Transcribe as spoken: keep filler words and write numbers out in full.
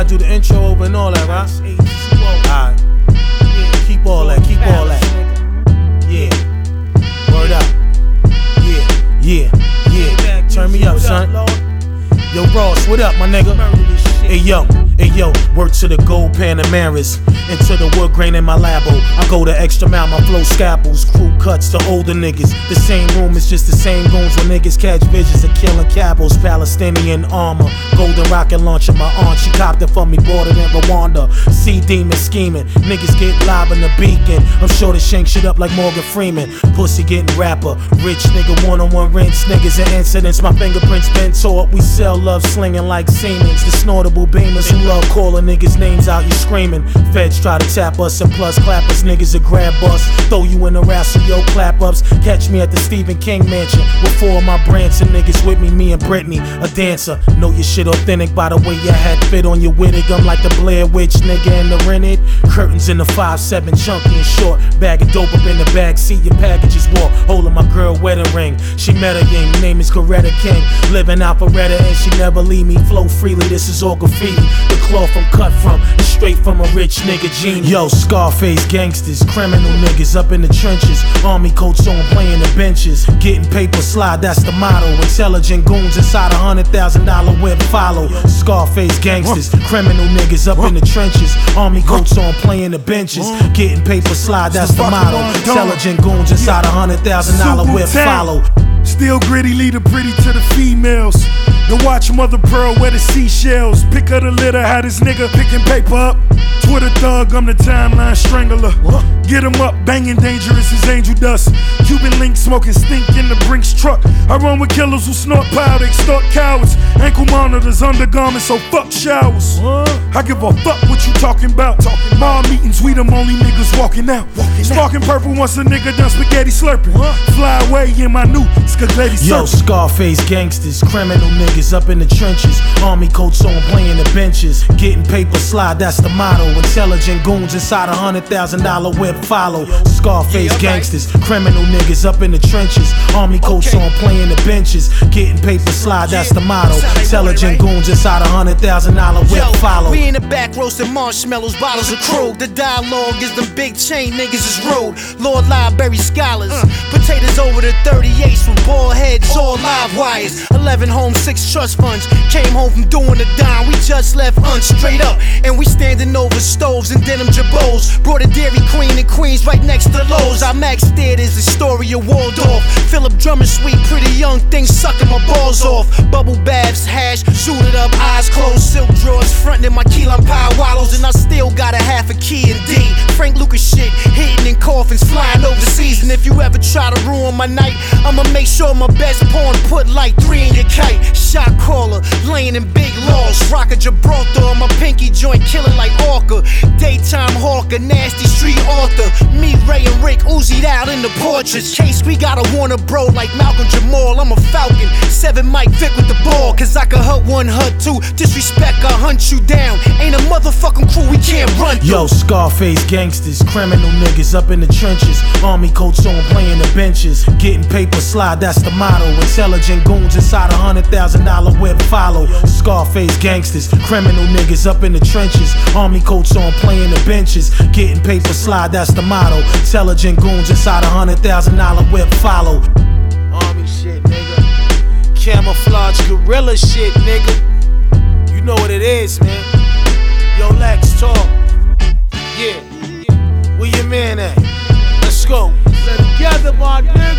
gotta do the intro over and all that, right? Alright. Keep all that, keep all that. Yeah. Word up. Yeah, yeah, yeah. Turn me up, son. Yo, Ross, what up, my nigga? Hey, yo. Hey yo, work to the gold Panameras, into the wood grain in my labo. I go the extra mile, my flow scalpels, crew cuts to older niggas. The same room is just the same goons when niggas catch visions of killing capos. Palestinian armor, golden rocket launcher. My aunt, she copped it for me, bought it in Rwanda. Sea demon scheming, niggas get live in the beacon. I'm sure to shank shit up like Morgan Freeman. Pussy getting rapper, rich nigga one-on-one rinse. Niggas and incidents, my fingerprints been taught. We sell love slinging like Siemens. The snortable beamers who love calling niggas names out, you screaming. Feds try to tap us and plus clap us. Niggas a grab us, throw you in the rassle, yo clap ups. Catch me at the Stephen King mansion with four of my Branson niggas with me, me and Brittany, a dancer. Know your shit authentic by the way your hat fit on your wig. I'm like the Blair Witch nigga in the rented. Curtains in the five seven, chunky and short. Bag of dope up in the back seat, your packages walk. Holding my girl wedding ring. She met her gang, name is Coretta King. Living out Beretta and she never leave me. Flow freely, this is all graffiti. The cloth I'm cut from is straight from a rich nigga gene. Yo, Scarface gangsters, criminal niggas up in the trenches. Army coats on, playing the benches. Getting paper slide, that's the motto. Intelligent goons inside a hundred thousand dollar whip follow. Scarface gangsters, criminal niggas up in the trenches. Army coats on, playing the benches. Getting paper slide, that's the motto. Intelligent goons inside a hundred thousand dollar whip follow. Still gritty, lead her pretty to the females. To watch Mother Pearl wear the seashells. Pick up the litter, how this nigga picking paper up. Twitter thug, I'm the timeline strangler. Get him up, banging dangerous as angel dust. Cuban link smoking stink in the Brinks truck. I run with killers who snort powder, extort cowards. Ankle monitors, undergarments, so fuck showers. I give a fuck what you talking about. Mall meetings, we them only niggas walking out. Sparking purple once a nigga done spaghetti slurping. Fly away in my new Scaghetti surfing. Yo, Scarface gangsters, criminal niggas up in the trenches. Army coats on, playing the benches. Getting paper slide, that's the motto. Intelligent goons inside a hundred thousand dollar whip follow. Scarface gangsters, criminal niggas up in the trenches. Army coats on, playing the benches. Getting paper slide, that's the motto. Intelligent goons inside a hundred thousand dollar whip follow. We in the back roasting marshmallows, bottles of Krug. The dialogue is them big chain niggas is rude. Lord Library scholars, potatoes over the thirty-eights with bald heads, all live wires. Eleven home, six trust funds. Came home from doing the dime, we just left un straight up, and we standing over stoves and denim jabots. Brought a Dairy Queen in Queens right next to Lowe's. Our Max Theaters, the story of Waldorf. Philip Drummond, sweet, pretty young thing sucking my balls off. Bubble baths, hash, suited up, eyes closed, silk drawers, frontin' in my key lime pie wallows, and I still got a half a key in D. Frank Lucas shit, hitting in coffins, flying overseas. And if you ever try to ruin my night, I'ma make sure my best porn put like three in your kite. Shot caller, laying in big laws. Rock a Gibraltar on my pinky joint, killing like Orca. Daytime hawker, nasty street author. Me, Ray, and Rick Uzi'd out in the portraits. Case we gotta warn a bro like Malcolm Jamal. I'm a Falcon, seven Mike Vick with the ball. Cause I can hut one, hut two. Disrespect, I hunt you down. Ain't a motherfucking crew we can't run through. Yo, Scarface gangsters, criminal niggas up in the trenches. Army coats on, playing the benches. Getting paper slide, that's the motto. Intelligent goons inside a hundred thousand dollar whip follow. Scarface gangsters, criminal niggas up in the trenches. Army coats on, playing the benches. Getting paper slide, that's the motto. Intelligent goons inside a hundred thousand dollar whip follow. Army shit, nigga. Camouflage gorilla shit, nigga. You know what it is, man. Yo, Lex, talk. Yeah. Where your man at? Let's go. Together, my nigga.